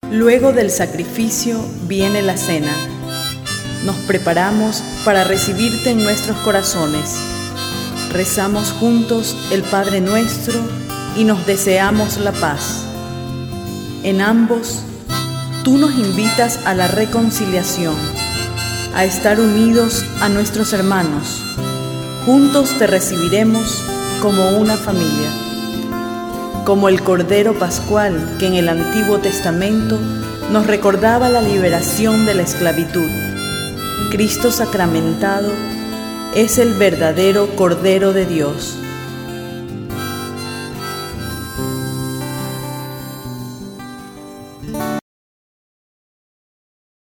Luego del sacrificio viene la cena. Nos preparamos para recibirte en nuestros corazones. Rezamos juntos el Padre Nuestro y nos deseamos la paz. En ambos, tú nos invitas a la reconciliación, a estar unidos a nuestros hermanos. Juntos te recibiremos como una familia. Como el Cordero Pascual que en el Antiguo Testamento nos recordaba la liberación de la esclavitud, Cristo sacramentado es el verdadero Cordero de Dios.